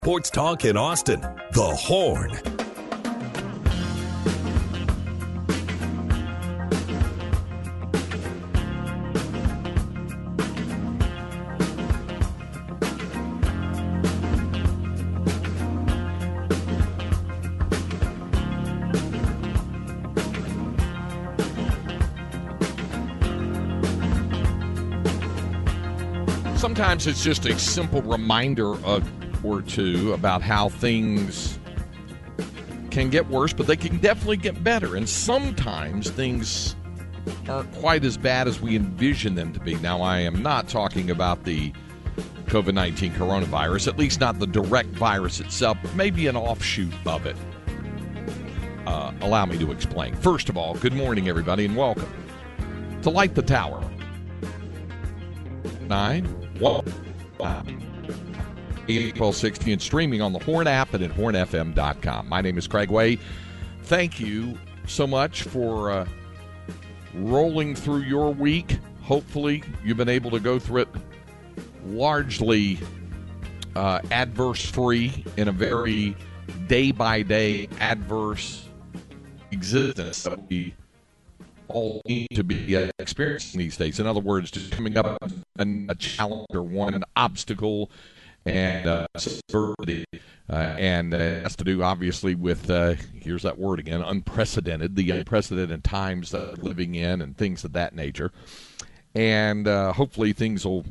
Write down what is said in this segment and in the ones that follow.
Sports Talk in Austin, The Horn. Sometimes it's just a simple reminder or two about how things can get worse, but they can definitely get better. And sometimes things aren't quite as bad as we envision them to be. Now, I am not talking about the COVID-19 coronavirus, at least not the direct virus itself, but maybe an offshoot of it. Allow me to explain. First of all, good morning, everybody, and welcome to Light the Tower. 1260 and streaming on the Horn app and at hornfm.com. My name is Craig Way. Thank you so much for rolling through your week. Hopefully you've been able to go through it largely adverse-free in a very day-by-day adverse existence that we all need to be experiencing these days. In other words, just coming up with a challenge or an obstacle and adversity, and it has to do obviously with here's that word again, unprecedented, the unprecedented times that we're living in and things of that nature. And hopefully things will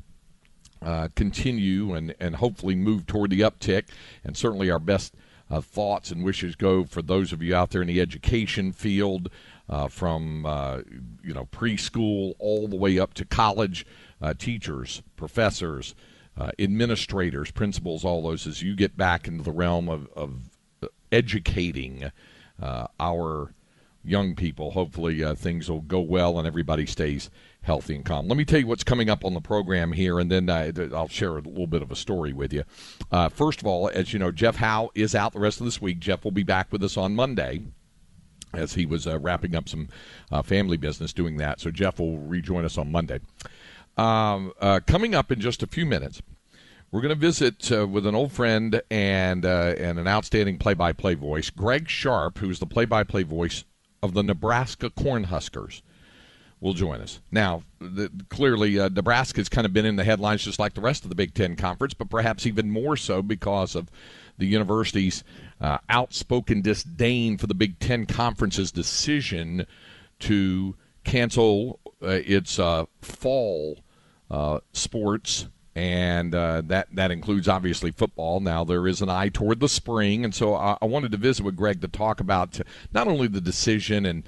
continue and hopefully move toward the uptick. And certainly our best thoughts and wishes go for those of you out there in the education field, from preschool all the way up to college, teachers, professors, administrators, principals, all those, as you get back into the realm of educating our young people. Hopefully things will go well and everybody stays healthy and calm. Let me tell you what's coming up on the program here, and then I'll share a little bit of a story with you. First of all, as you know, Jeff Howe is out the rest of this week. Jeff will be back with us on Monday, as he was wrapping up some family business doing that. So Jeff will rejoin us on Monday. Coming up in just a few minutes, we're going to visit with an old friend and an outstanding play-by-play voice, Greg Sharp, who's the play-by-play voice of the Nebraska Cornhuskers, will join us. Now, clearly, Nebraska's kind of been in the headlines just like the rest of the Big Ten Conference, but perhaps even more so because of the university's outspoken disdain for the Big Ten Conference's decision to cancel its fall sports, and that includes, obviously, football. Now, there is an eye toward the spring, and so I wanted to visit with Greg to talk about not only the decision and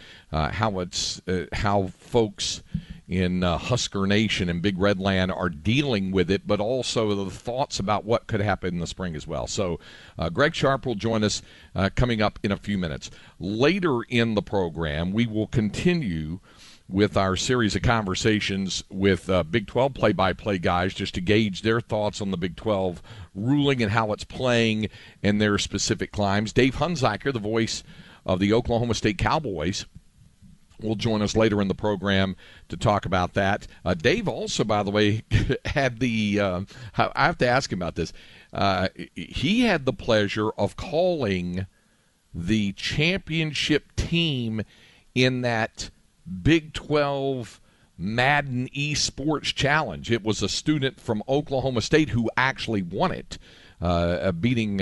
how folks in Husker Nation and Big Red Land are dealing with it, but also the thoughts about what could happen in the spring as well. So Greg Sharp will join us coming up in a few minutes. Later in the program, we will continue with our series of conversations with Big 12 play-by-play guys just to gauge their thoughts on the Big 12 ruling and how it's playing in their specific climes. Dave Hunziker, the voice of the Oklahoma State Cowboys, will join us later in the program to talk about that. Dave also, by the way, had the I have to ask him about this. He had the pleasure of calling the championship team in that Big 12 Madden Esports Challenge. It was a student from Oklahoma State who actually won it, beating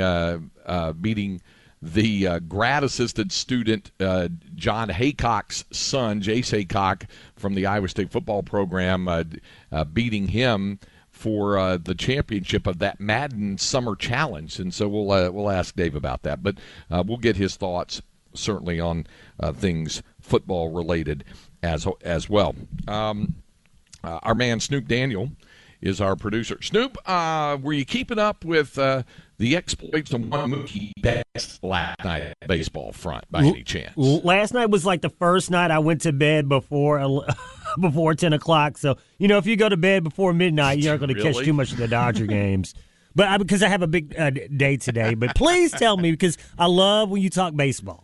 the grad-assisted student, John Haycock's son, Jace Haycock, from the Iowa State football program, beating him for the championship of that Madden Summer Challenge. And so we'll ask Dave about that. But we'll get his thoughts certainly on things football-related as well. Our man Snoop Daniel is our producer. Snoop, were you keeping up with the exploits of one Mookie Betts last night at baseball front by any chance? Last night was like the first night I went to bed before 10 o'clock. So, if you go to bed before midnight, you aren't going to catch too much of the Dodger games. But because I have a big day today. But please tell me, because I love when you talk baseball.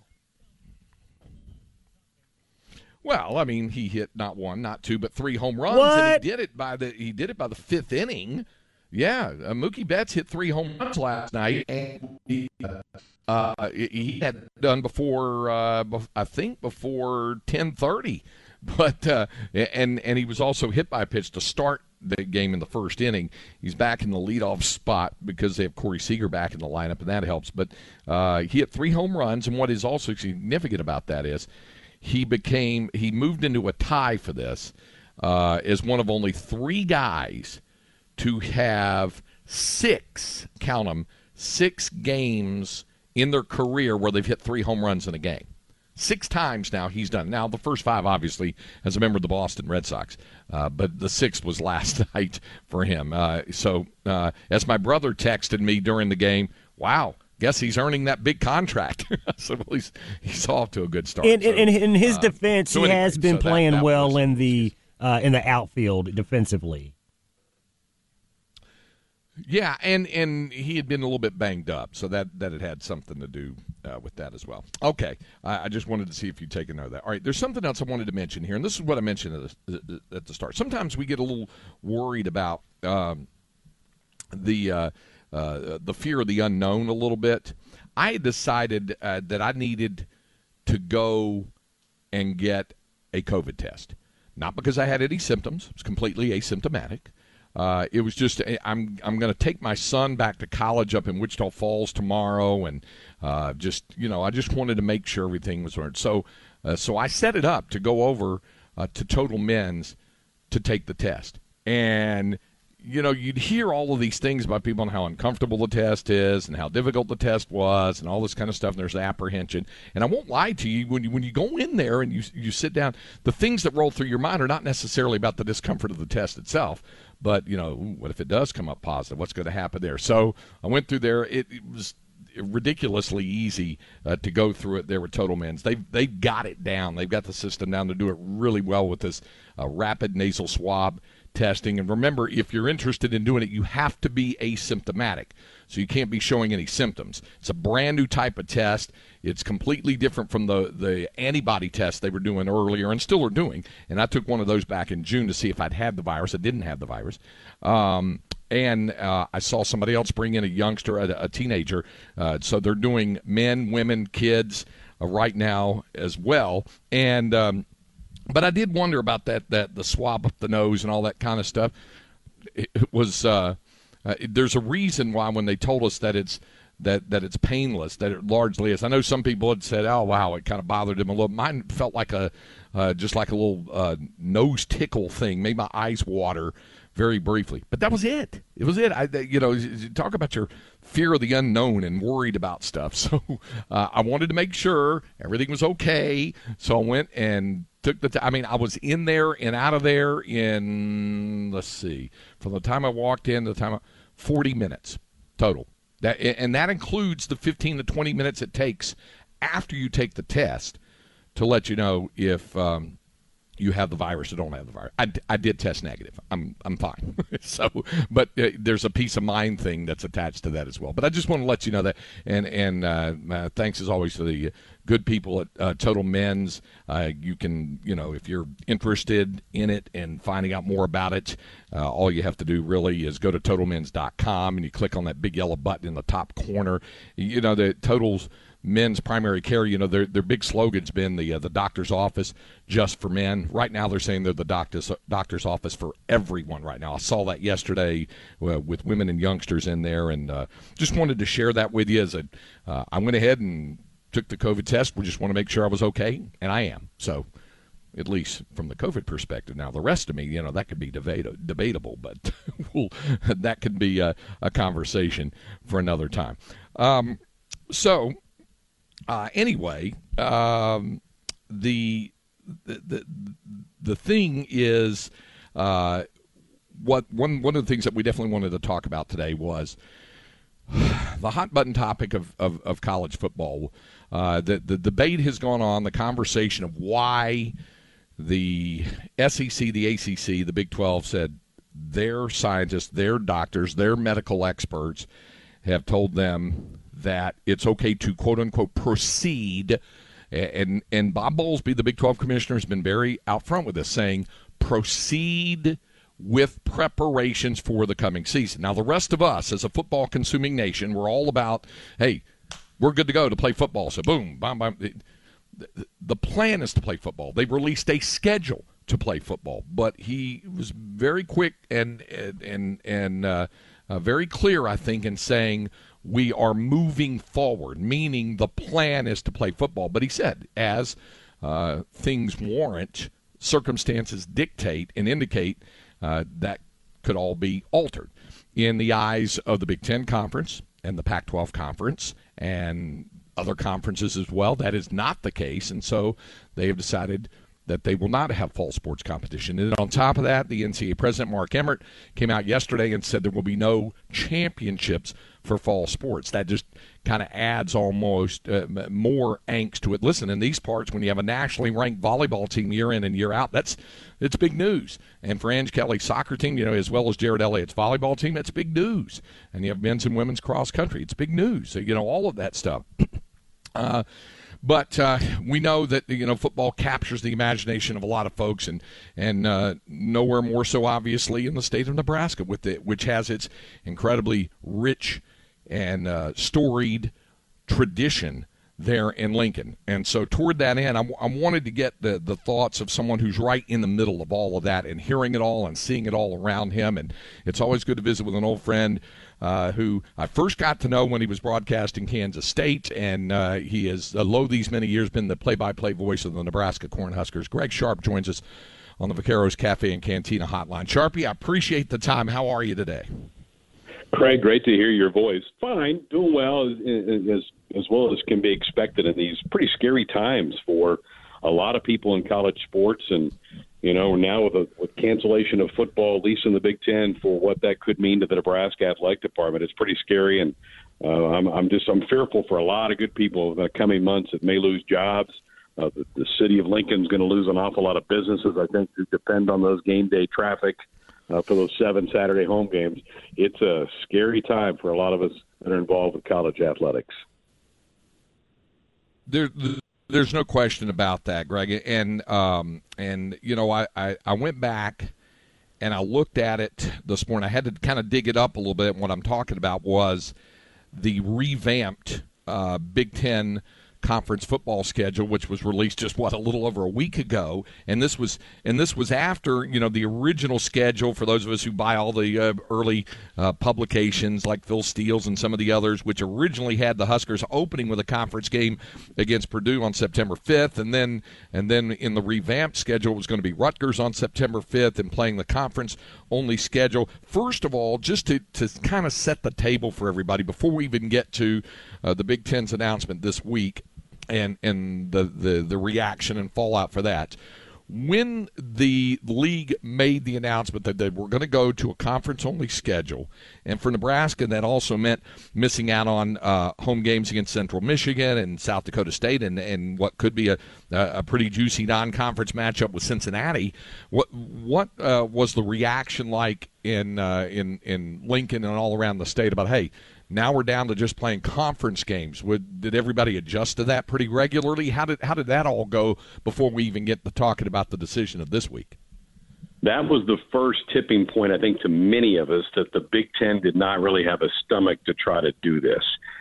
Well, I mean, he hit not one, not two, but 3 home runs, What? and he did it by the fifth inning. Yeah, Mookie Betts hit 3 home runs last night, and he had done before, I think before 10:30. But and he was also hit by a pitch to start the game in the first inning. He's back in the leadoff spot because they have Corey Seager back in the lineup, and that helps. But he hit 3 home runs, and what is also significant about that is he moved into a tie for this as one of only 3 guys to have 6 games in their career where they've hit 3 home runs in a game. 6 times now he's done. Now, the first 5, obviously, as a member of the Boston Red Sox. But the 6th was last night for him. So as my brother texted me during the game, wow, guess he's earning that big contract. So well, he's off to a good start. In his defense, he has been playing that well in the outfield defensively. Yeah, and he had been a little bit banged up, so that had something to do with that as well. Okay, I just wanted to see if you'd take a note of that. All right, there's something else I wanted to mention here, and this is what I mentioned at the start. Sometimes we get a little worried about the fear of the unknown a little bit. I had decided that I needed to go and get a COVID test, not because I had any symptoms. It was completely asymptomatic. It was just I'm going to take my son back to college up in Wichita Falls tomorrow, and I just wanted to make sure everything was right. So I set it up to go over to Total Men's to take the test, and you'd hear all of these things about people and how uncomfortable the test is and how difficult the test was and all this kind of stuff, and there's apprehension. And I won't lie to you, when you go in there and you sit down, the things that roll through your mind are not necessarily about the discomfort of the test itself, but, what if it does come up positive? What's going to happen there? So I went through there. It was ridiculously easy to go through it there with Total Men's. They've got it down. They've got the system down to do it really well with this rapid nasal swab testing. And remember, if you're interested in doing it, you have to be asymptomatic. So you can't be showing any symptoms. It's a brand new type of test. It's completely different from the antibody test they were doing earlier and still are doing. And I took one of those back in June to see if I'd had the virus. I didn't have the virus. And I saw somebody else bring in a youngster, a teenager. So they're doing men, women, kids right now as well. And but I did wonder about that the swab up the nose and all that kind of stuff. It was there's a reason why when they told us that it's painless, that it largely is. I know some people had said, "Oh wow, it kind of bothered them a little." Mine felt like just like a little nose tickle thing, made my eyes water very briefly. But that was it. It was it. Talk about your fear of the unknown and worried about stuff. So I wanted to make sure everything was okay. So I went and took I was in there and out of there in, let's see, from the time I walked in to the time 40 minutes total. That includes the 15 to 20 minutes it takes after you take the test to let you know if you have the virus or don't have the virus. I did test negative. I'm fine. But there's a peace of mind thing that's attached to that as well. But I just want to let you know that. And thanks as always to the good people at Total Men's. You can, if you're interested in it and finding out more about it, all you have to do really is go to TotalMen's.com and you click on that big yellow button in the top corner. The Total's Men's Primary Care, their big slogan's been the doctor's office just for men. Right now they're saying they're the doctor's office for everyone right now. I saw that yesterday with women and youngsters in there, and just wanted to share that with you. I went ahead and took the COVID test. We just want to make sure I was okay, and I am. So at least from the COVID perspective. Now, the rest of me, that could be debatable, but that could be a conversation for another time. Anyway, the thing is, one of the things that we definitely wanted to talk about today was the hot button topic of college football. The debate has gone on, the conversation of why the SEC, the ACC, the Big 12 said their scientists, their doctors, their medical experts have told them that it's okay to, quote-unquote, proceed. And Bob Bowlesby, the Big 12 commissioner, has been very out front with this, saying proceed with preparations for the coming season. Now, the rest of us, as a football-consuming nation, we're all about, hey, we're good to go to play football. So, boom, bam, bam. The plan is to play football. They've released a schedule to play football, but he was very quick and very clear, I think, in saying we are moving forward, meaning the plan is to play football. But he said, as things warrant, circumstances dictate and indicate that could all be altered. In the eyes of the Big Ten Conference and the Pac-12 Conference and other conferences as well, that is not the case, and so they have decided that they will not have fall sports competition. And on top of that, the NCAA president, Mark Emmert, came out yesterday and said there will be no championships for fall sports. That just kind of adds almost more angst to it. Listen, in these parts, when you have a nationally ranked volleyball team year in and year out, it's big news. And for Ange Kelly's soccer team, as well as Jared Elliott's volleyball team, that's big news. And you have men's and women's cross country. It's big news. So, all of that stuff. But we know that football captures the imagination of a lot of folks, and nowhere more so obviously in the state of Nebraska, which has its incredibly rich and storied tradition there in Lincoln. And so toward that end, I wanted to get the thoughts of someone who's right in the middle of all of that and hearing it all and seeing it all around him. And it's always good to visit with an old friend who I first got to know when he was broadcasting Kansas State, and he has, lo these many years, been the play-by-play voice of the Nebraska Cornhuskers. Greg Sharp joins us on the Vaqueros Cafe and Cantina hotline. Sharpie, I appreciate the time. How are you today? Craig, great to hear your voice. Fine, doing well, as well as can be expected in these pretty scary times for a lot of people in college sports. And, now with cancellation of football, at least in the Big Ten, for what that could mean to the Nebraska Athletic Department, it's pretty scary. And I'm fearful for a lot of good people in the coming months that may lose jobs. The city of Lincoln's going to lose an awful lot of businesses, I think, who depend on those game day traffic for those 7 Saturday home games. It's a scary time for a lot of us that are involved with college athletics. There's no question about that, Greg. And I went back and I looked at it this morning. I had to kind of dig it up a little bit. And what I'm talking about was the revamped Big Ten conference football schedule, which was released just a little over a week ago, and this was after the original schedule. For those of us who buy all the early publications like Phil Steele's and some of the others, which originally had the Huskers opening with a conference game against Purdue on September 5th, and then in the revamped schedule it was going to be Rutgers on September 5th and playing the conference only schedule. First of all, just to kind of set the table for everybody before we even get to the Big Ten's announcement this week and the reaction and fallout for that. When the league made the announcement that they were going to go to a conference-only schedule, and for Nebraska that also meant missing out on home games against Central Michigan and South Dakota State and what could be a pretty juicy non-conference matchup with Cincinnati, what was the reaction like in Lincoln and all around the state about, hey, now we're down to just playing conference games? Did everybody adjust to that pretty regularly? How did that all go before we even get to talking about the decision of this week? That was the first tipping point, I think, to many of us, that the Big Ten did not really have a stomach to try to do this.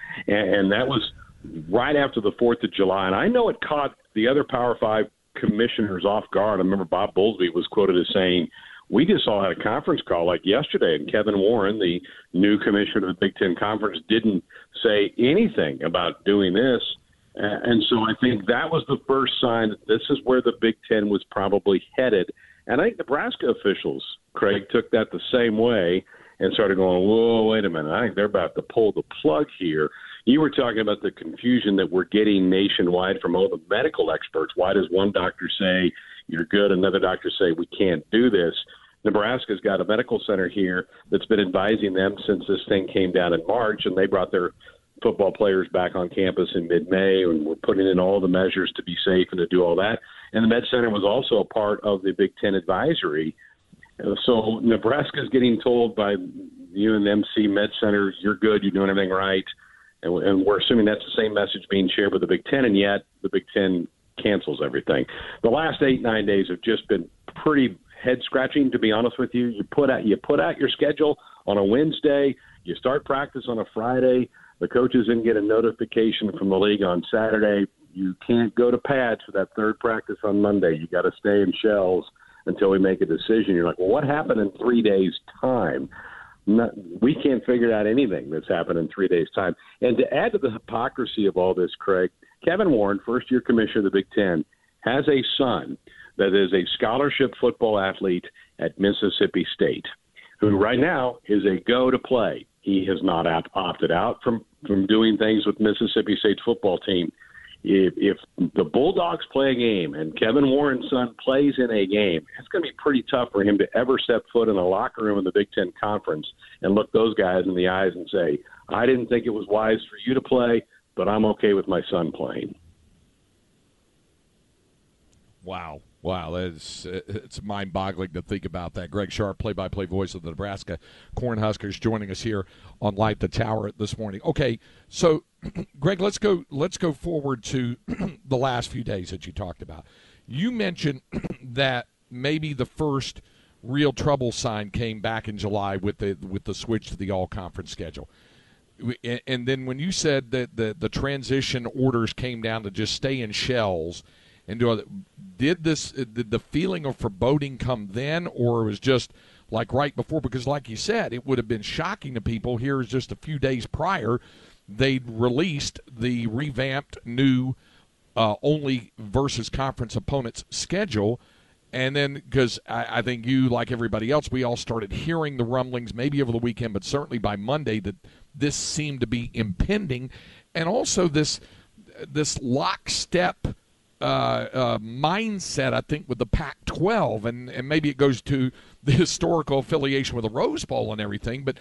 And that was right after the 4th of July. And I know it caught the other Power 5 commissioners off guard. I remember Bob Bowlesby was quoted as saying, we just all had a conference call like yesterday, and Kevin Warren, the new commissioner of the Big Ten Conference, didn't say anything about doing this. And so I think that was the first sign that this is where the Big Ten was probably headed. And I think Nebraska officials, Craig, took that the same way and started going, whoa, wait a minute, I think they're about to pull the plug here. You were talking about the confusion that we're getting nationwide from all the medical experts. Why does one doctor say you're good, another doctor say we can't do this? Nebraska's got a medical center here that's been advising them since this thing came down in March, and they brought their football players back on campus in mid-May, and we're putting in all the measures to be safe and to do all that. And the Med Center was also a part of the Big Ten advisory. So Nebraska's getting told by UNMC Med Center, you're good, you're doing everything right. And we're assuming that's the same message being shared with the Big Ten, and yet the Big Ten cancels everything. The last 8-9 days have just been pretty head scratching, to be honest with you. You put out your schedule on a Wednesday. You start practice on a Friday. The coaches then get a notification from the league on Saturday. You can't go to pads for that third practice on Monday. You got to stay in shells until we make a decision. You're like, well, what happened in 3 days' time? We can't figure out anything that's happened in 3 days' time. And to add to the hypocrisy of all this, Craig, Kevin Warren, first-year commissioner of the Big Ten, has a son that is a scholarship football athlete at Mississippi State, who right now is a go-to-play. He has not opted out from doing things with Mississippi State's football team. If the Bulldogs play a game and Kevin Warren's son plays in a game, it's going to be pretty tough for him to ever step foot in a locker room in the Big Ten Conference and look those guys in the eyes and say, I didn't think it was wise for you to play, but I'm okay with my son playing. Wow, it's mind-boggling to think about that. Greg Sharp, play-by-play voice of the Nebraska Cornhuskers, joining us here on Light the Tower this morning. Okay, so Greg, let's go forward to the last few days that you talked about. You mentioned that maybe the first real trouble sign came back in July with the switch to the all-conference schedule. And then when you said that the transition orders came down to just stay in shells, and did the feeling of foreboding come then, or it was just like right before? Because like you said, it would have been shocking to people. Here is just a few days prior, they'd released the revamped new only versus conference opponents schedule. And then, because I think you, like everybody else, we all started hearing the rumblings maybe over the weekend, but certainly by Monday, that this seemed to be impending. And also this lockstep mindset, I think, with the Pac-12, and maybe it goes to the historical affiliation with the Rose Bowl and everything, but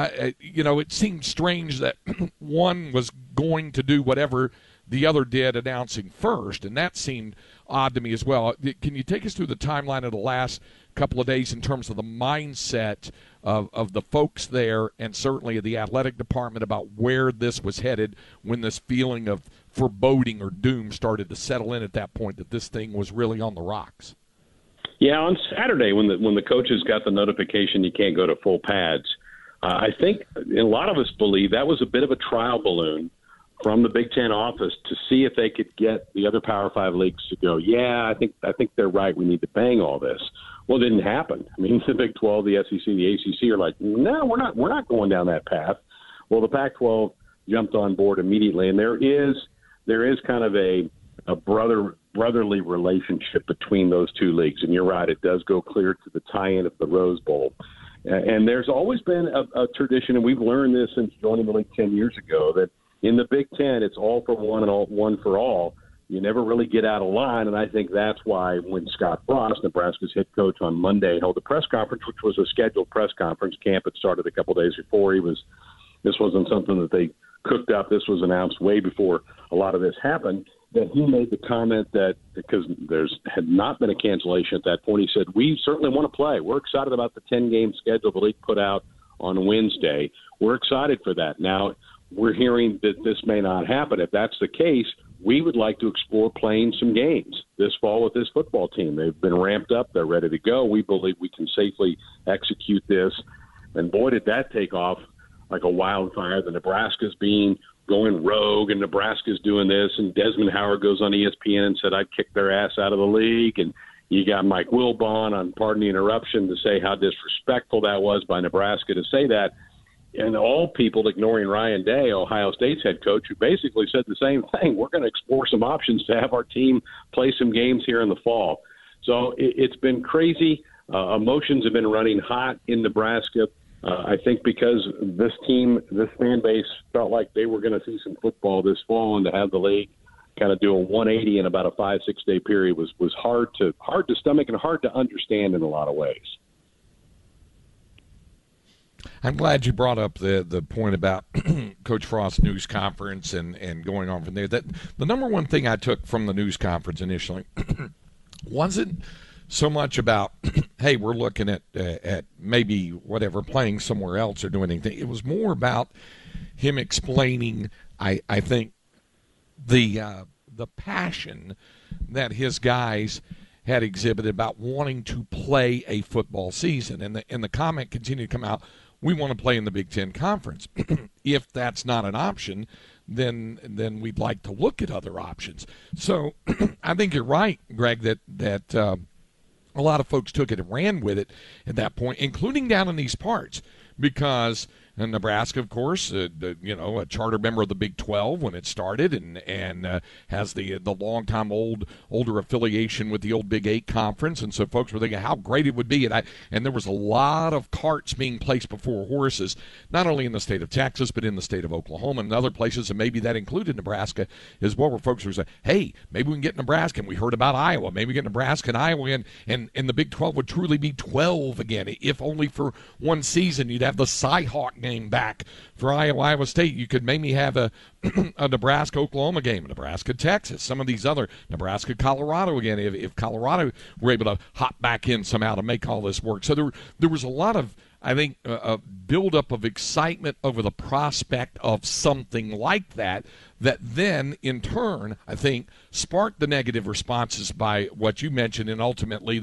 it seemed strange that one was going to do whatever the other did, announcing first, and that seemed odd to me as well. Can you take us through the timeline of the last couple of days in terms of the mindset of the folks there, and certainly of the athletic department, about where this was headed when this feeling of foreboding or doom started to settle in at that point, that this thing was really on the rocks? Yeah, on Saturday when the coaches got the notification you can't go to full pads, I think a lot of us believe that was a bit of a trial balloon from the Big Ten office to see if they could get the other Power 5 leagues to go, yeah, I think they're right, we need to bang all this. Well, it didn't happen. I mean, the Big 12, the SEC, the ACC are like, no, we're not going down that path. Well, the Pac-12 jumped on board immediately, and there is kind of a brotherly relationship between those two leagues. And you're right, it does go clear to the tie-in of the Rose Bowl. And there's always been a tradition, and we've learned this since joining the league 10 years ago, that in the Big Ten, it's all for one and all one for all. You never really get out of line, and I think that's why when Scott Frost, Nebraska's head coach, on Monday held a press conference, which was a scheduled press conference. Camp had started a couple days before. This wasn't something that they cooked up. This was announced way before a lot of this happened, that he made the comment that because had not been a cancellation at that point, he said, we certainly want to play. We're excited about the 10-game schedule the league put out on Wednesday. We're excited for that. Now, we're hearing that this may not happen. If that's the case, we would like to explore playing some games this fall with this football team. They've been ramped up. They're ready to go. We believe we can safely execute this. And boy, did that take off like a wildfire. The Nebraska's going rogue, and Nebraska's doing this. And Desmond Howard goes on ESPN and said, I'd kick their ass out of the league. And you got Mike Wilbon on Pardon the Interruption to say how disrespectful that was by Nebraska to say that. And all people ignoring Ryan Day, Ohio State's head coach, who basically said the same thing. We're going to explore some options to have our team play some games here in the fall. So it's been crazy. Emotions have been running hot in Nebraska. I think because this fan base felt like they were going to see some football this fall, and to have the league kind of do a 180 in about a 5-6 day period was hard to stomach and hard to understand in a lot of ways. I'm glad you brought up the point about Coach Frost's news conference and going on from there. That the number one thing I took from the news conference initially wasn't so much about, hey, we're looking at maybe whatever, playing somewhere else or doing anything. It was more about him explaining, I think, the passion that his guys had exhibited about wanting to play a football season. And the comment continued to come out, we want to play in the Big Ten Conference. If that's not an option, then we'd like to look at other options. So I think you're right, Greg, that a lot of folks took it and ran with it at that point, including down in these parts, because Nebraska, of course, a charter member of the Big 12 when it started, and has the long-time older affiliation with the old Big 8 conference, and so folks were thinking how great it would be, and there was a lot of carts being placed before horses, not only in the state of Texas but in the state of Oklahoma and other places, and maybe that included Nebraska as well, where folks were saying, hey, maybe we can get Nebraska, and we heard about Iowa, maybe we get Nebraska and Iowa, and the Big 12 would truly be 12 again, if only for one season. You'd have the Cy-Hawk game back for Iowa State. You could maybe have a Nebraska-Oklahoma game, Nebraska-Texas, some of these other, Nebraska-Colorado again, if Colorado were able to hop back in somehow to make all this work. So there was a lot of, I think, a buildup of excitement over the prospect of something like that then, in turn, I think, sparked the negative responses by what you mentioned, and ultimately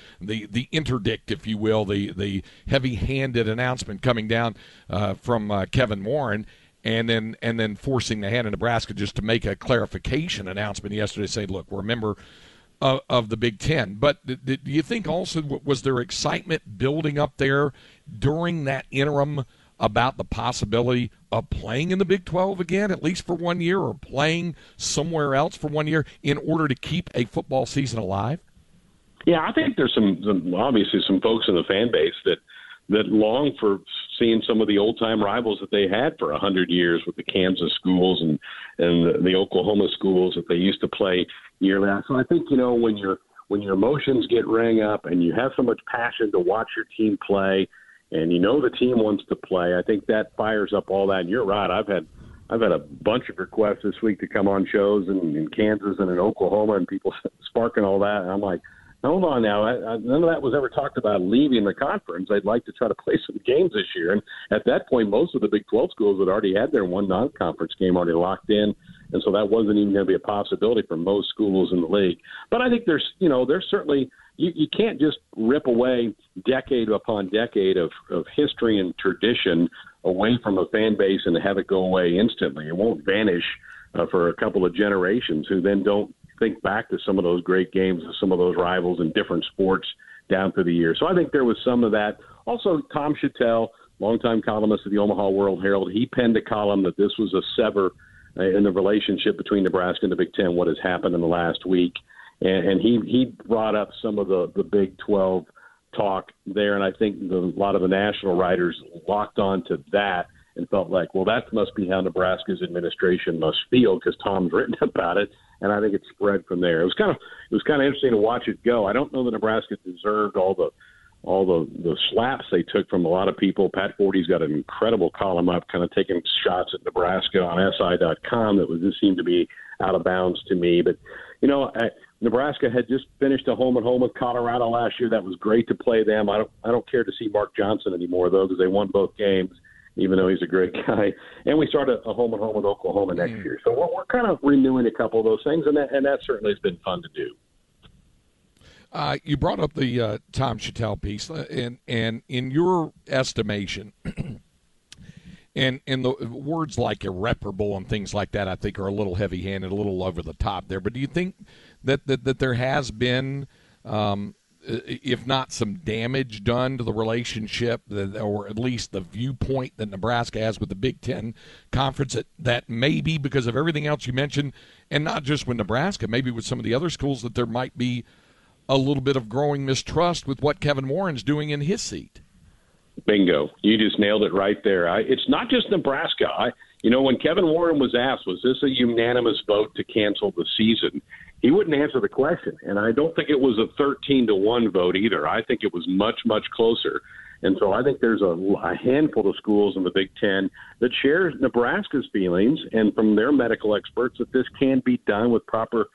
the interdict, if you will, the heavy-handed announcement coming down from Kevin Warren, and then forcing the hand of Nebraska just to make a clarification announcement yesterday, saying, look, we're a member of the Big Ten. But do you think also, was there excitement building up there during that interim about the possibility of playing in the Big 12 again, at least for 1 year, or playing somewhere else for 1 year in order to keep a football season alive? Yeah, I think there's obviously some folks in the fan base that long for seeing some of the old-time rivals that they had for 100 years with the Kansas schools and the Oklahoma schools that they used to play yearly. So I think, when your emotions get rang up and you have so much passion to watch your team play, and the team wants to play, I think that fires up all that. And you're right. I've had a bunch of requests this week to come on shows in Kansas and in Oklahoma, and people sparking all that. And I'm like, hold on now. None of that was ever talked about leaving the conference. I'd like to try to play some games this year. And at that point, most of the Big 12 schools had already had their one non-conference game already locked in. And so that wasn't even going to be a possibility for most schools in the league. But I think there's certainly – you can't just rip away decade upon decade of history and tradition away from a fan base and have it go away instantly. It won't vanish for a couple of generations who then don't think back to some of those great games of some of those rivals in different sports down through the years. So I think there was some of that. Also, Tom Chattel, longtime columnist of the Omaha World-Herald, he penned a column that this was a sever in the relationship between Nebraska and the Big Ten, what has happened in the last week. And he brought up some of the Big 12 talk there, and I think a lot of the national writers locked on to that and felt like, well, that must be how Nebraska's administration must feel because Tom's written about it, and I think it spread from there. It was kind of interesting to watch it go. I don't know that Nebraska deserved all the slaps they took from a lot of people. Pat Forty's got an incredible column up, kind of taking shots at Nebraska on SI.com that just seemed to be out of bounds to me, but Nebraska had just finished a home-and-home with Colorado last year. That was great to play them. I don't care to see Mark Johnson anymore, though, because they won both games, even though he's a great guy. And we start a home-and-home with Oklahoma next year. So we're kind of renewing a couple of those things, and that certainly has been fun to do. You brought up the Tom Chattel piece, and in your estimation – And the words like irreparable and things like that, I think, are a little heavy-handed, a little over the top there. But do you think that there has been, if not some damage done to the relationship, or at least the viewpoint that Nebraska has with the Big Ten Conference, that maybe because of everything else you mentioned, and not just with Nebraska, maybe with some of the other schools, that there might be a little bit of growing mistrust with what Kevin Warren's doing in his seat? Bingo. You just nailed it right there. It's not just Nebraska. When Kevin Warren was asked, was this a unanimous vote to cancel the season, he wouldn't answer the question. And I don't think it was a 13-1 vote either. I think it was much, much closer. And so I think there's a handful of schools in the Big Ten that share Nebraska's feelings, and from their medical experts, that this can be done with proper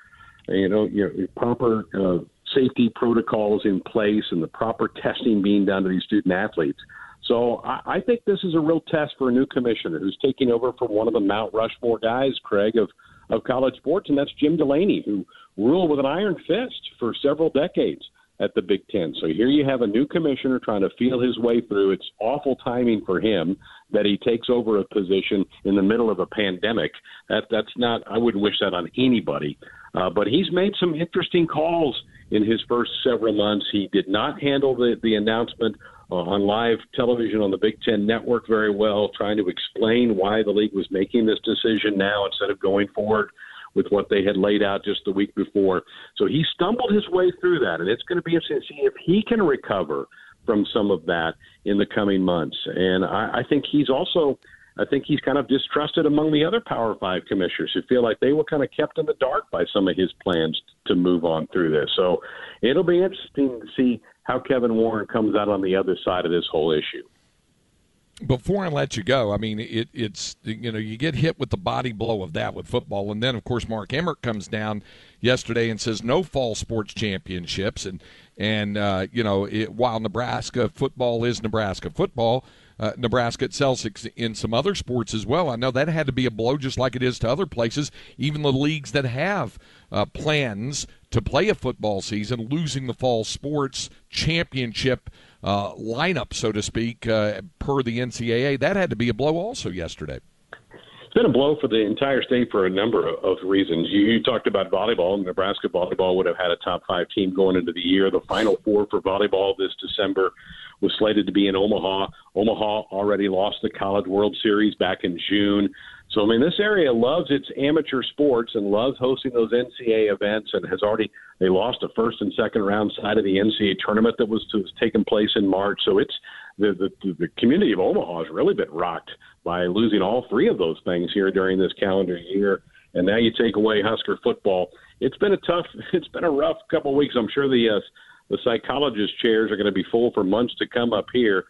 safety protocols in place and the proper testing being done to these student athletes. So I think this is a real test for a new commissioner who's taking over from one of the Mount Rushmore guys, Craig, of of college sports, and that's Jim Delaney, who ruled with an iron fist for several decades at the Big Ten. So here you have a new commissioner trying to feel his way through. It's awful timing for him that he takes over a position in the middle of a pandemic. That's not, I wouldn't wish that on anybody. But he's made some interesting calls in his first several months. He did not handle the announcement on live television on the Big Ten Network very well, trying to explain why the league was making this decision now instead of going forward with what they had laid out just the week before. So he stumbled his way through that, and it's going to be interesting to see if he can recover from some of that in the coming months. And I think he's kind of distrusted among the other Power 5 commissioners who feel like they were kind of kept in the dark by some of his plans to move on through this. So it'll be interesting to see how Kevin Warren comes out on the other side of this whole issue. Before I let you go, I mean, it's you get hit with the body blow of that with football, and then of course Mark Emmert comes down yesterday and says no fall sports championships, and while Nebraska football is Nebraska football, Nebraska itself in some other sports as well. I know that had to be a blow just like it is to other places, even the leagues that have plans to play a football season, losing the fall sports championship lineup, so to speak, per the NCAA. That had to be a blow also yesterday. It's been a blow for the entire state for a number of reasons. You talked about volleyball. Nebraska volleyball would have had a top 5 team going into the year. The Final Four for volleyball this December was slated to be in Omaha. Omaha already lost the College World Series back in June. So, I mean, this area loves its amateur sports and loves hosting those NCAA events, and they lost a first and second round side of the NCAA tournament that was taking place in March. So it's the community of Omaha has really been rocked by losing all 3 of those things here during this calendar year. And now you take away Husker football. It's been a rough couple of weeks. I'm sure the psychologist chairs are going to be full for months to come up here.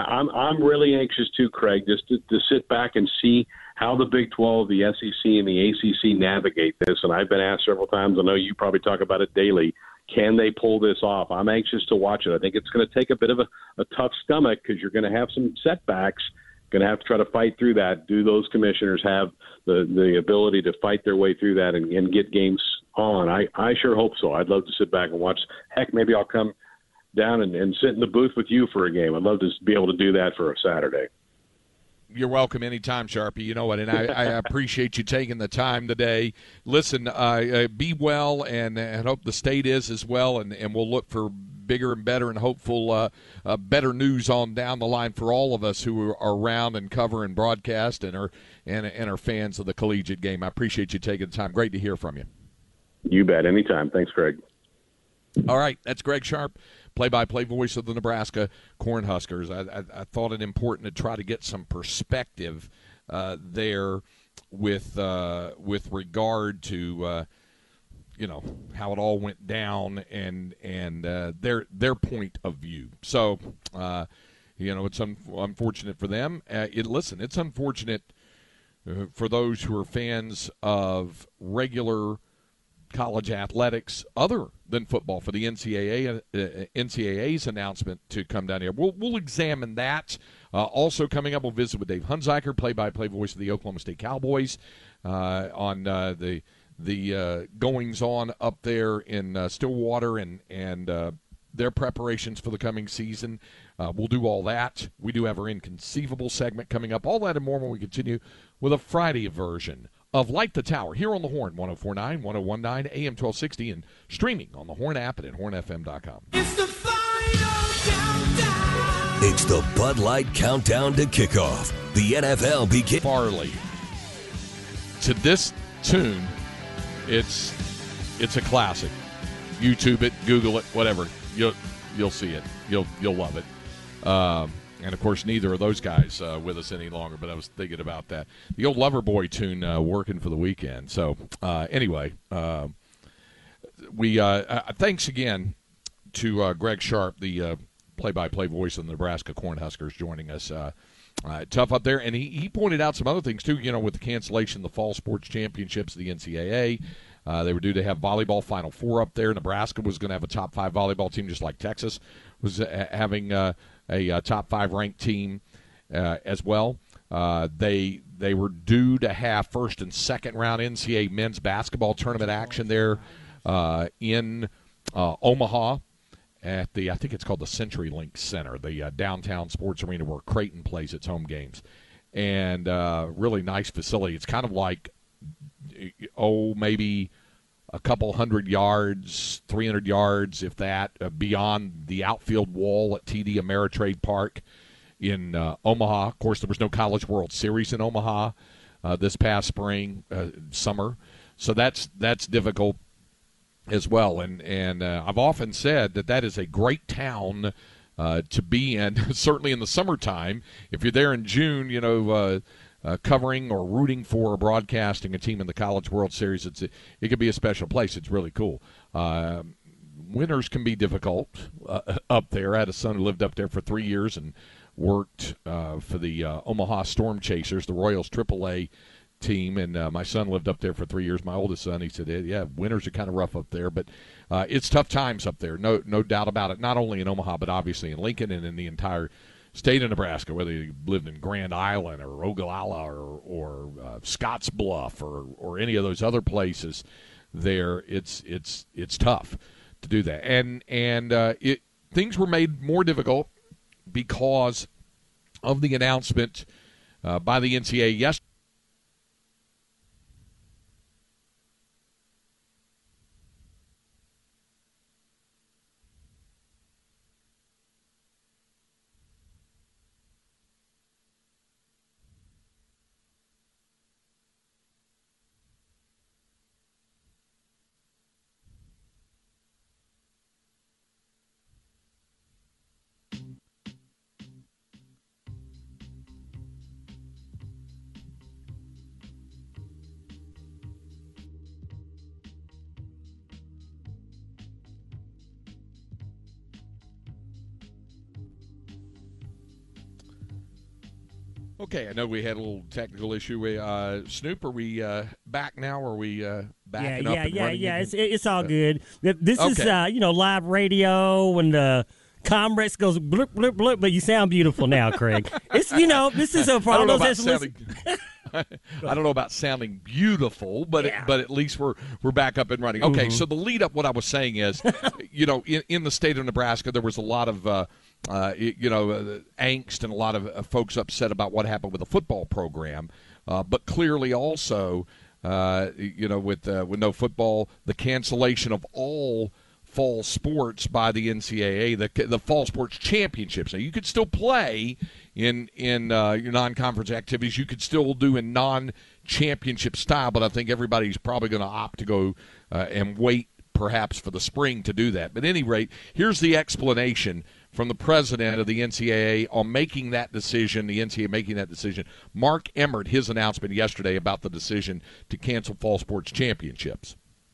I'm really anxious too, Craig, just to sit back and see how the Big 12, the SEC, and the ACC navigate this. And I've been asked several times, I know you probably talk about it daily, can they pull this off? I'm anxious to watch it. I think it's going to take a bit of a tough stomach because you're going to have some setbacks, going to have to try to fight through that. Do those commissioners have the ability to fight their way through that and get games on? I sure hope so. I'd love to sit back and watch. Heck, maybe I'll come down and sit in the booth with you for a game. I'd love to be able to do that for a Saturday. You're welcome anytime, Sharpie. You know what, and I appreciate you taking the time today. Listen, be well, and hope the state is as well, and we'll look for bigger and better and hopeful better news on down the line for all of us who are around and cover and broadcast and are fans of the collegiate game. I appreciate you taking the time. Great to hear from you. You bet. Anytime. Thanks, Greg. All right, that's Greg Sharp, play-by-play voice of the Nebraska Cornhuskers. I thought it important to try to get some perspective there with regard to how it all went down and their point of view. So it's unfortunate for them. It's unfortunate for those who are fans of regular college athletics other than football, for the NCAA's announcement to come down here. We'll examine that. Also coming up, we'll visit with Dave Hunziker, play-by-play voice of the Oklahoma State Cowboys, on the goings-on up there in Stillwater and their preparations for the coming season. We'll do all that. We do have our Inconceivable segment coming up. All that and more when we continue with a Friday version of Light the Tower here on the Horn, 104.9, 101.9, AM 1260, and streaming on the Horn app and at hornfm.com. It's the final countdown. It's the Bud Light countdown to kickoff. The NFL begins. Farley. To this tune, it's a classic. YouTube it, Google it, whatever. You'll see it. You'll love it. And, of course, neither of those guys with us any longer, but I was thinking about that. The old Loverboy tune working for the weekend. So, anyway, thanks again to Greg Sharp, the play-by-play voice of the Nebraska Cornhuskers, joining us. Tough up there. And he pointed out some other things, too, with the cancellation of the fall sports championships of the NCAA. They were due to have volleyball Final Four up there. Nebraska was going to have a top 5 volleyball team, just like Texas was having a top 5 ranked team as well. They were due to have first and second round NCAA men's basketball tournament action there in Omaha at I think it's called the CenturyLink Center, the downtown sports arena where Creighton plays its home games. And really nice facility. It's kind of like, maybe a couple 100 yards, 300 yards, if that, beyond the outfield wall at TD Ameritrade Park in Omaha. Of course, there was no College World Series in Omaha this past summer. So that's difficult as well. And I've often said that is a great town to be in, certainly in the summertime. If you're there in June, covering or rooting for or broadcasting a team in the College World Series, it could be a special place. It's really cool. Winters can be difficult up there. I had a son who lived up there for 3 years and worked for the Omaha Storm Chasers, the Royals AAA team, and my son lived up there for 3 years. My oldest son, he said, yeah, winters are kind of rough up there, but it's tough times up there, no doubt about it, not only in Omaha, but obviously in Lincoln and in the entire state of Nebraska, whether you lived in Grand Island or Ogallala or Scottsbluff or any of those other places there. It's tough to do that. And things were made more difficult because of the announcement by the NCAA yesterday. Okay, I know we had a little technical issue. Snoop, are we back now? Or are we backing up and running? Yeah. It's all good. This is live radio when the Comrex goes blip blip blip, but you sound beautiful now, Craig. It's this is for all those that's listening. I don't know about sounding beautiful, but at least we're back up and running. Okay, so the lead up, what I was saying is, in the state of Nebraska, there was a lot of angst and a lot of folks upset about what happened with the football program, but clearly also, with no football, the cancellation of all fall sports by the NCAA, the fall sports championships. Now, you could still play in your non-conference activities. You could still do in non-championship style, but I think everybody's probably going to opt to go and wait perhaps for the spring to do that. But at any rate, here's the explanation from the president of the NCAA on making that decision, the NCAA making that decision. Mark Emmert, his announcement yesterday about the decision to cancel fall sports championships.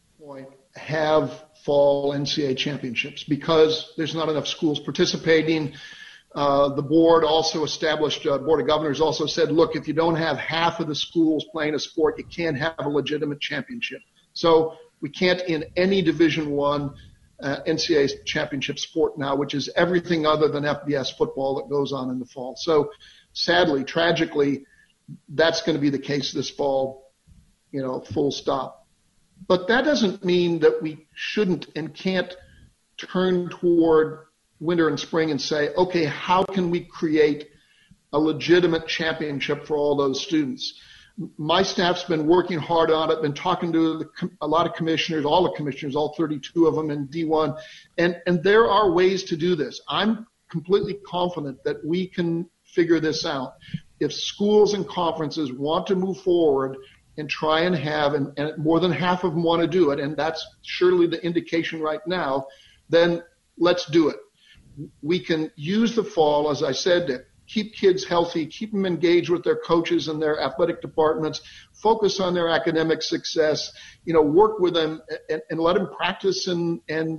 Have fall NCAA championships because there's not enough schools participating. The board also established, Board of Governors also said, look, if you don't have half of the schools playing a sport, you can't have a legitimate championship. So we can't in any Division I NCAA championship sport now, which is everything other than FBS football that goes on in the fall. So sadly, tragically, that's going to be the case this fall, full stop. But that doesn't mean that we shouldn't and can't turn toward winter and spring and say, okay, how can we create a legitimate championship for all those students? My staff's been working hard on it, been talking to a lot of commissioners, all the commissioners, all 32 of them in D1, and there are ways to do this. I'm completely confident that we can figure this out. If schools and conferences want to move forward and try and have, and more than half of them want to do it, and that's surely the indication right now, then let's do it. We can use the fall, as I said, to keep kids healthy, keep them engaged with their coaches and their athletic departments, focus on their academic success, work with them and let them practice and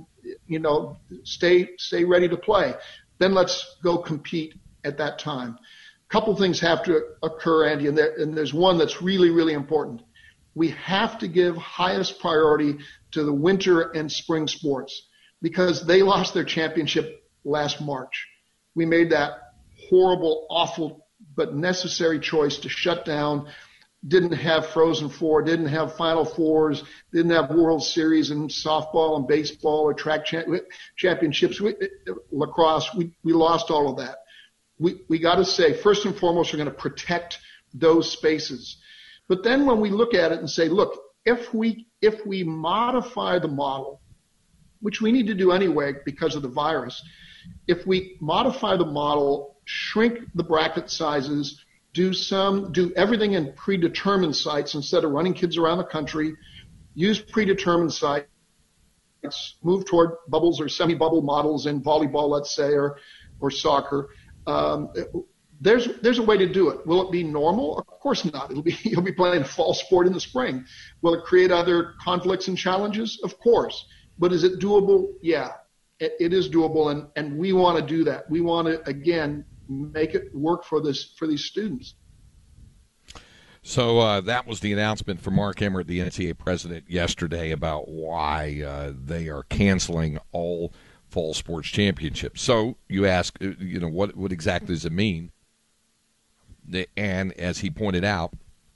stay ready to play. Then let's go compete at that time. A couple things have to occur, Andy, and there's one that's really, really important. We have to give highest priority to the winter and spring sports because they lost their championship last March. We made that horrible, awful but necessary choice to shut down. Didn't have Frozen Four, didn't have Final Fours, didn't have World Series in softball and baseball or track championships, lacrosse. We lost all of that. We got to say, first and foremost, we're going to protect those spaces. But then when we look at it and say, look, if we modify the model, which we need to do anyway because of the virus, if we modify the model, shrink the bracket sizes, do everything in predetermined sites instead of running kids around the country, use predetermined sites, move toward bubbles or semi-bubble models in volleyball, let's say, or soccer. There's a way to do it. Will it be normal? Of course not. You'll be playing a fall sport in the spring. Will it create other conflicts and challenges? Of course. But is it doable? Yeah, it is doable, and we want to do that. We want to, again, make it work for these students. So that was the announcement from Mark Emmert, the NCAA president, yesterday about why they are canceling all fall sports championships. So you ask, what exactly does it mean? And as he pointed out,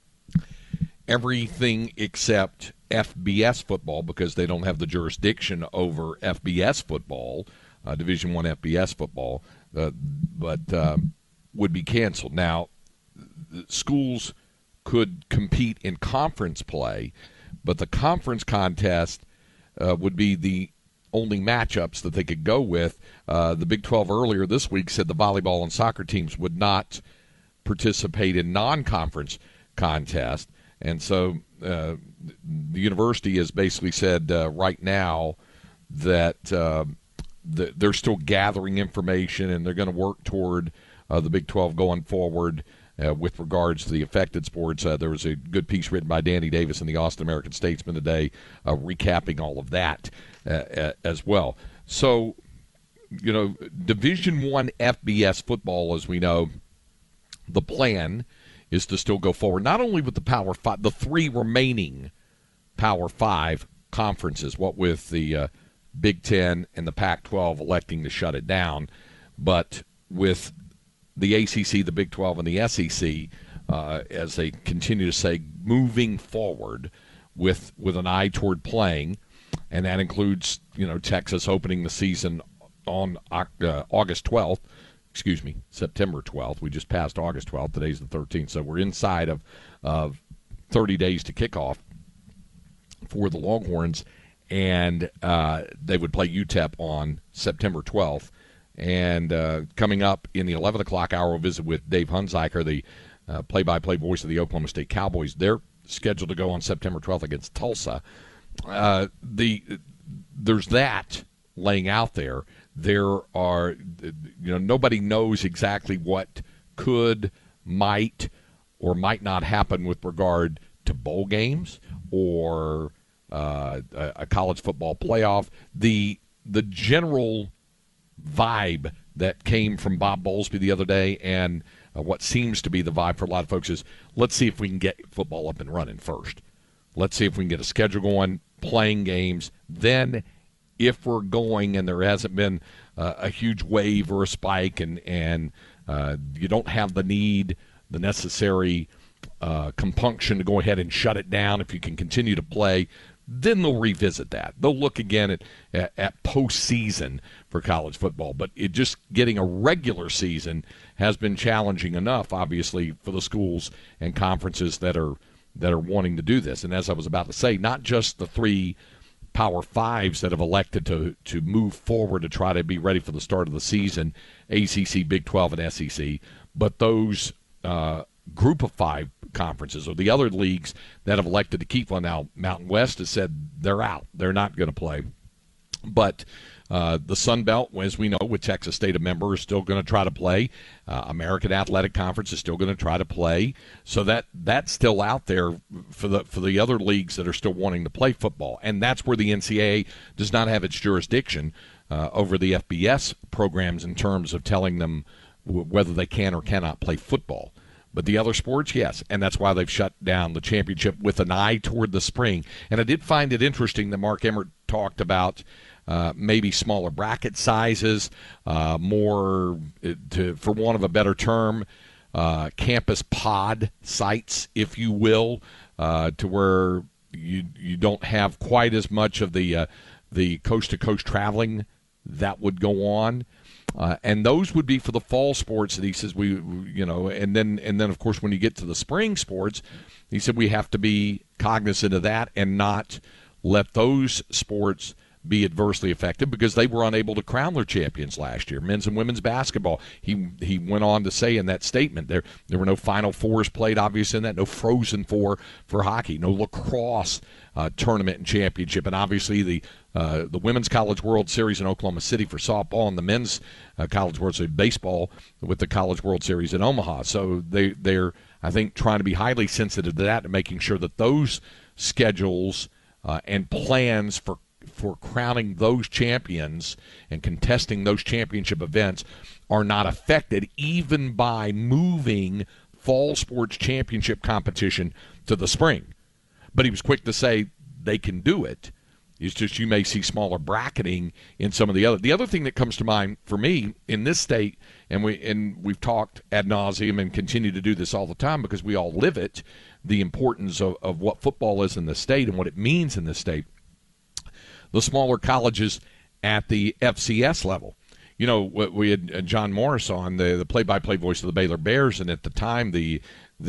everything except FBS football, because they don't have the jurisdiction over FBS football, Division I FBS football, but would be canceled. Now, schools could compete in conference play, but the conference contest would be the only matchups that they could go with. The Big 12 earlier this week said the volleyball and soccer teams would not participate in non-conference contest, and so the university has basically said right now that they're still gathering information, and they're going to work toward the Big 12 going forward with regards to the affected sports. There was a good piece written by Danny Davis in the Austin American-Statesman today recapping all of that as well. So, Division I FBS football, as we know, the plan is to still go forward, not only with the Power Five, the three remaining Power Five conferences, what with the Big Ten and the Pac-12 electing to shut it down, but with the ACC, the Big 12, and the SEC, as they continue to say, moving forward with an eye toward playing, and that includes, Texas opening the season on August 12th. Excuse me, September 12th. We just passed August 12th. Today's the 13th, so we're inside of 30 days to kickoff for the Longhorns, and they would play UTEP on September 12th. And coming up in the 11 o'clock hour, we'll visit with Dave Hunziker, the play-by-play voice of the Oklahoma State Cowboys. They're scheduled to go on September 12th against Tulsa. There's that laying out there. There are, nobody knows exactly what could, might, or might not happen with regard to bowl games or a college football playoff. The general vibe that came from Bob Bowlesby the other day, and what seems to be the vibe for a lot of folks, is let's see if we can get football up and running first. Let's see if we can get a schedule going, playing games. Then if we're going and there hasn't been a huge wave or a spike and you don't have the necessary compunction to go ahead and shut it down, if you can continue to play, then they'll revisit that. They'll look again at postseason for college football. But just getting a regular season has been challenging enough, obviously, for the schools and conferences that are wanting to do this. And as I was about to say, not just the three Power Fives that have elected to move forward to try to be ready for the start of the season, ACC, Big 12, and SEC, but those group of five conferences or the other leagues that have elected to keep one. Now, Mountain West has said they're out. They're not going to play. But the Sun Belt, as we know, with Texas State a member, is still going to try to play. American Athletic Conference is still going to try to play. So that's still out there for the other leagues that are still wanting to play football. And that's where the NCAA does not have its jurisdiction over the FBS programs in terms of telling them whether they can or cannot play football. But the other sports, yes, and that's why they've shut down the championship with an eye toward the spring. And I did find it interesting that Mark Emmert talked about maybe smaller bracket sizes, more, for want of a better term, campus pod sites, if you will, to where you don't have quite as much of the coast-to-coast traveling that would go on. And those would be for the fall sports that he says and then of course when you get to the spring sports, he said we have to be cognizant of that and not let those sports be adversely affected because they were unable to crown their champions last year. Men's and women's basketball, he went on to say in that statement, there were no Final Fours played, obviously, in that, no Frozen Four for hockey, no lacrosse tournament and championship, and obviously the Women's College World Series in Oklahoma City for softball and the Men's College World Series baseball with the College World Series in Omaha. So they're, I think, trying to be highly sensitive to that and making sure that those schedules and plans for crowning those champions and contesting those championship events are not affected even by moving fall sports championship competition to the spring. But he was quick to say they can do it. It's just you may see smaller bracketing in some of the other. The other thing that comes to mind for me in this state, and we've talked ad nauseum and continue to do this all the time because we all live it, the importance of what football is in the state and what it means in the state. The smaller colleges at the FCS level. You know, we had John Morris on, the play-by-play voice of the Baylor Bears, and at the time the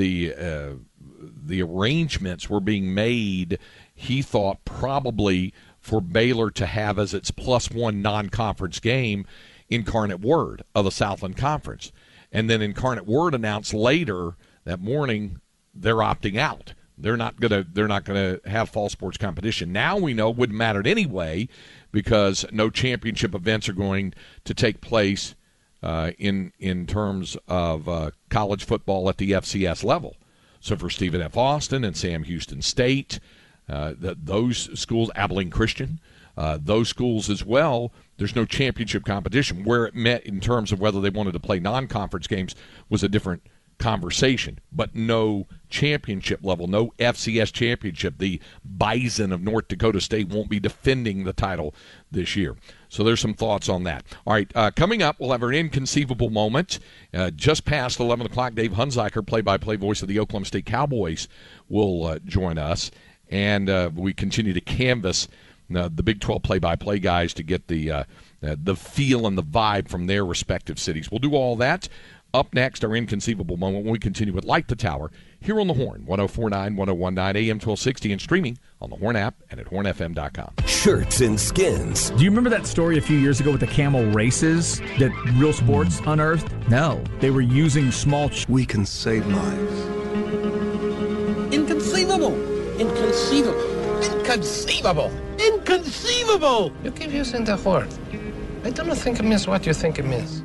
arrangements were being made, he thought, probably for Baylor to have as its +1 non-conference game Incarnate Word of the Southland Conference. And then Incarnate Word announced later that morning they're opting out. They're not gonna have fall sports competition. Now we know it wouldn't matter anyway because no championship events are going to take place in terms of college football at the FCS level. So for Stephen F. Austin and Sam Houston State, those schools, Abilene Christian, those schools as well, there's no championship competition. Where it met in terms of whether they wanted to play non-conference games was a different conversation, but no championship level, no FCS championship. The Bison of North Dakota State won't be defending the title this year. So there's some thoughts on that. All right, coming up, we'll have our inconceivable moment. Just past 11 o'clock, Dave Hunziker, play-by-play voice of the Oklahoma State Cowboys, will join us. And we continue to canvass the Big 12 play-by-play guys to get the feel and the vibe from their respective cities. We'll do all that. Up next, our inconceivable moment when we continue with Light the Tower here on the Horn, 104.9, 101.9, AM 1260, and streaming on the Horn app and at hornfm.com. Shirts and skins. Do you remember that story a few years ago with the camel races that Real Sports unearthed? No. They were using small... We can save lives. Inconceivable! Inconceivable! Inconceivable! Inconceivable! You keep using the word. I don't think it means what you think it means.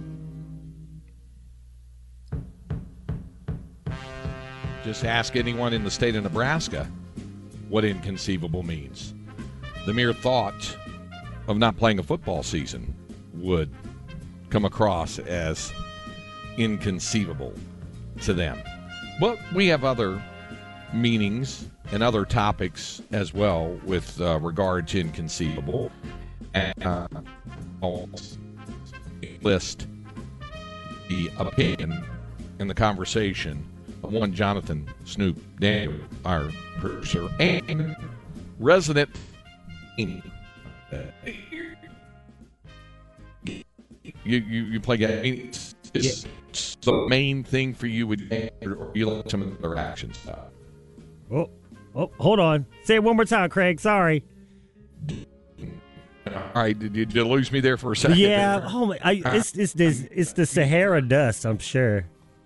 Just ask anyone in the state of Nebraska what inconceivable means. The mere thought of not playing a football season would come across as inconceivable to them. But we have other meanings and other topics as well with regard to inconceivable. And I'll list the opinion and the conversation of one Jonathan Snoop Daniel, our producer, and resident. You play games. It's the main thing for you with or you like some of the action stuff. Oh, hold on. Say it one more time, Craig. Sorry. All right, did you lose me there for a second? Yeah. There? Oh my! It's the Sahara dust. I'm sure.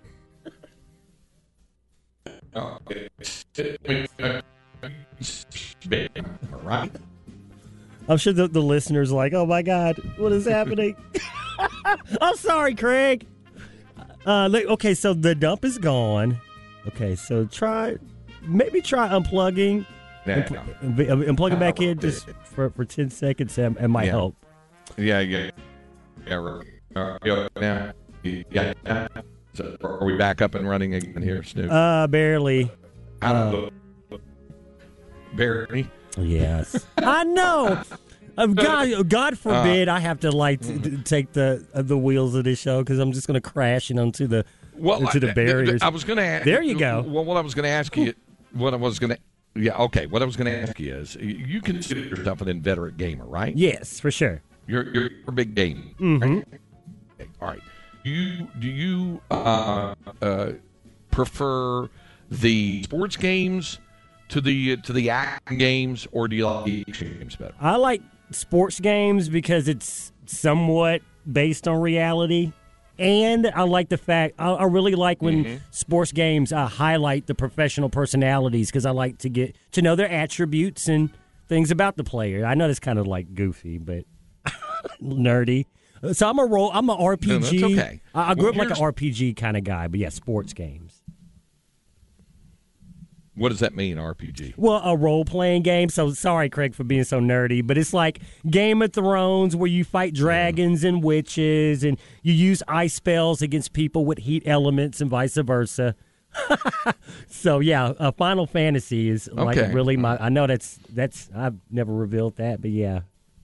Right. I'm sure the listeners are like, oh my God, what is happening? I'm sorry, Craig. Okay, so the dump is gone. Okay, so try unplugging and plug it back in just for 10 seconds. It might help. Yeah. So are we back up and running again here, Snoop? Barely. Barely. Yes. I know. God forbid I have to take the wheels of this show because I'm just going to crash onto the into the barriers. I was going to ask. There you go. Well, what I was going to ask you, what I was going to ask you is, you consider yourself an inveterate gamer, right? Yes, for sure. You're a big gamer. Mm-hmm. Right? Okay, all right. Do you prefer the sports games to the action games, or do you like the action games better? I like sports games because it's somewhat based on reality, and I like the fact I really like when sports games highlight the professional personalities, because I like to get to know their attributes and things about the player. I know that's kind of like goofy, but nerdy. So I'm an RPG. No, that's okay. I grew up like an RPG kind of guy, but yeah, sports games. What does that mean, RPG? Well, a role-playing game. So sorry, Craig, for being so nerdy, but it's like Game of Thrones, where you fight dragons and witches, and you use ice spells against people with heat elements and vice versa. So yeah, Final Fantasy is like really my. I know that's I've never revealed that, but yeah.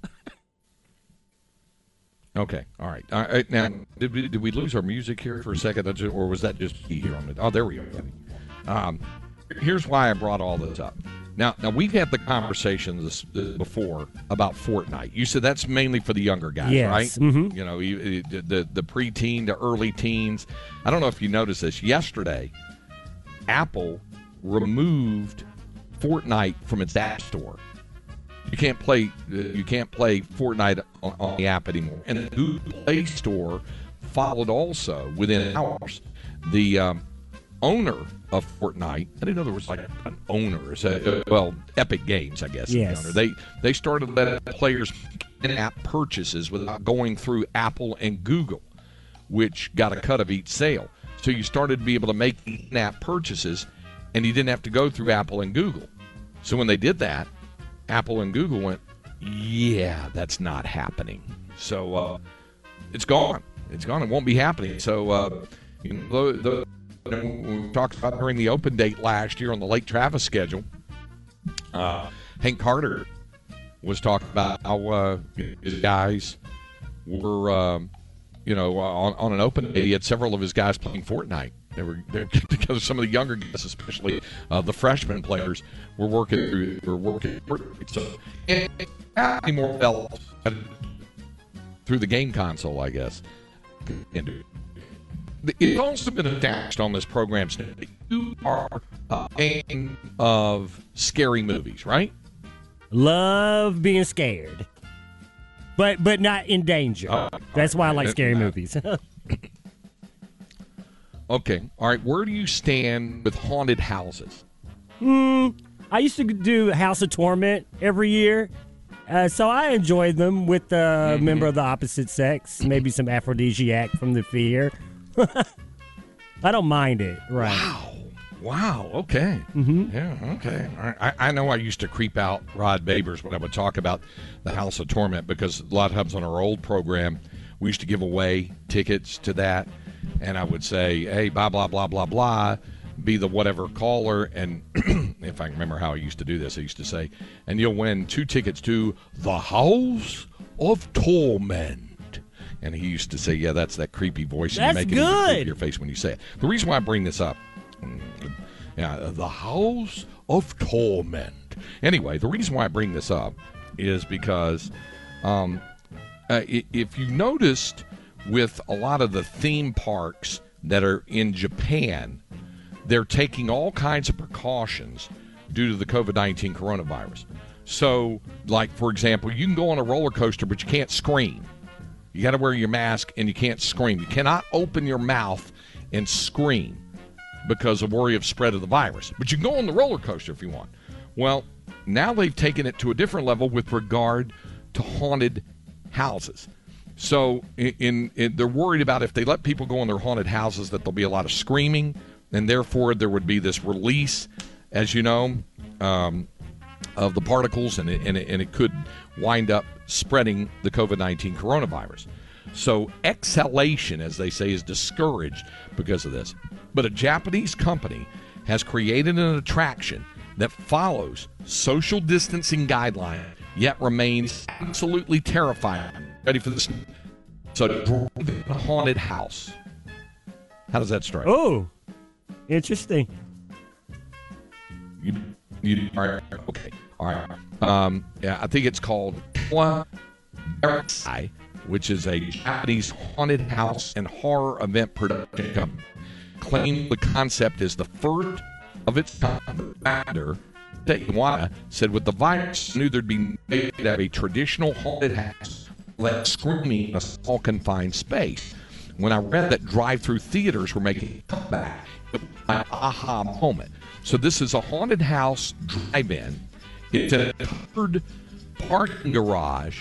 Okay, all right. Now, did we lose our music here for a second, or was that just me here on the? Oh, there we go. Here's why I brought all this up. Now we've had the conversations before about Fortnite. You said that's mainly for the younger guys, yes. right? Mm-hmm. You know, the preteen to early teens. I don't know if you noticed this. Yesterday, Apple removed Fortnite from its App Store. You can't play Fortnite on the app anymore. And the Google Play Store followed also within hours. The owner of Fortnite, I didn't know there was like an owner. Well, Epic Games, I guess. Yes. The owner. They started letting players make in-app purchases without going through Apple and Google, which got a cut of each sale. So you started to be able to make in-app purchases, and you didn't have to go through Apple and Google. So when they did that, Apple and Google went, yeah, that's not happening. So it's gone. It's gone. It won't be happening. So we talked about during the open date last year on the Lake Travis schedule, Hank Carter was talking about how his guys were, on an open date. He had several of his guys playing Fortnite. They're because some of the younger guys, especially the freshman players, were working Fortnite. So, and any more felt through the game console, I guess. And it's also been attached on this program that you are a fan of scary movies, right? Love being scared, but not in danger. That's why I like scary movies. Okay, all right. Where do you stand with haunted houses? I used to do House of Torment every year, so I enjoyed them with a member of the opposite sex, maybe some aphrodisiac from the fear. I don't mind it. Right. Wow. Okay. Mm-hmm. Yeah. Okay. All right. I know I used to creep out Rod Babers when I would talk about the House of Torment, because a lot of times on our old program we used to give away tickets to that, and I would say, "Hey, blah blah blah blah blah, be the whatever caller," and if I remember how I used to do this, I used to say, "And you'll win 2 tickets to the House of Torment." And he used to say, "Yeah, that's that creepy voice you make it in your face when you say it." The reason why I bring this up, the House of Torment. Anyway, the reason why I bring this up is because if you noticed with a lot of the theme parks that are in Japan, they're taking all kinds of precautions due to the COVID-19 coronavirus. So, like, for example, you can go on a roller coaster, but you can't scream. You got to wear your mask, and you can't scream. You cannot open your mouth and scream because of worry of spread of the virus. But you can go on the roller coaster if you want. Well, now they've taken it to a different level with regard to haunted houses. So they're worried about if they let people go in their haunted houses that there'll be a lot of screaming, and therefore there would be this release, as you know, of the particles, and it could wind up spreading the COVID-19 coronavirus. So exhalation, as they say, is discouraged because of this. But a Japanese company has created an attraction that follows social distancing guidelines, yet remains absolutely terrifying. Ready for this? So, drive in a haunted house. How does that strike? Oh, interesting. You all right? Okay, all right. Yeah, I think it's called Kawa Versailles, which is a Japanese haunted house and horror event production company. Claimed the concept is the first of its kind. The founder, Iwata, said with the virus, knew there'd be made to have a traditional haunted house let screaming in a small confined space. When I read that drive-through theaters were making a comeback, it was my aha moment. So this is a haunted house drive-in. It's in a covered parking garage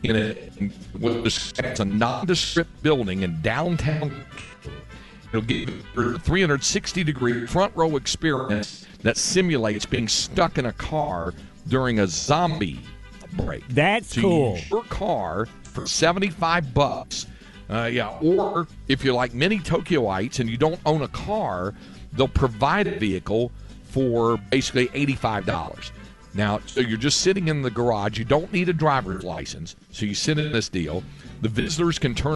it's a nondescript building in downtown. It'll give you a 360-degree front row experience that simulates being stuck in a car during a zombie break. That's so cool. You use your car for $75. Or if you're like many Tokyoites and you don't own a car, they'll provide a vehicle for basically $85. Now, so you're just sitting in the garage. You don't need a driver's license, so you sit in this deal. The visitors can turn